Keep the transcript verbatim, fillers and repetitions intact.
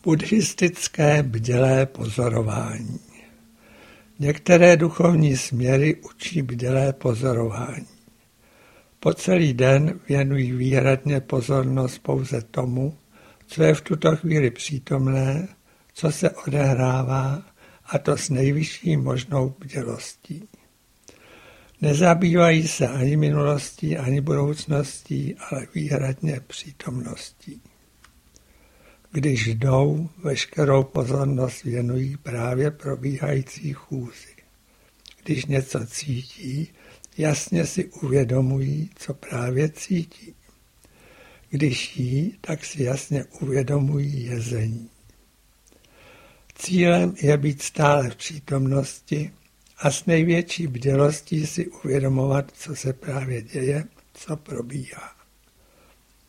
Buddhistické bdělé pozorování. Některé duchovní směry učí bdělé pozorování. Po celý den věnují výhradně pozornost pouze tomu, co je v tuto chvíli přítomné, co se odehrává, a to s nejvyšší možnou bdělostí. Nezabývají se ani minulostí, ani budoucností, ale výhradně přítomností. Když jdou, veškerou pozornost věnují právě probíhající chůzi. Když něco cítí, jasně si uvědomují, co právě cítí. Když jí, tak si jasně uvědomují jezení. Cílem je být stále v přítomnosti a s největší bdělostí si uvědomovat, co se právě děje, co probíhá.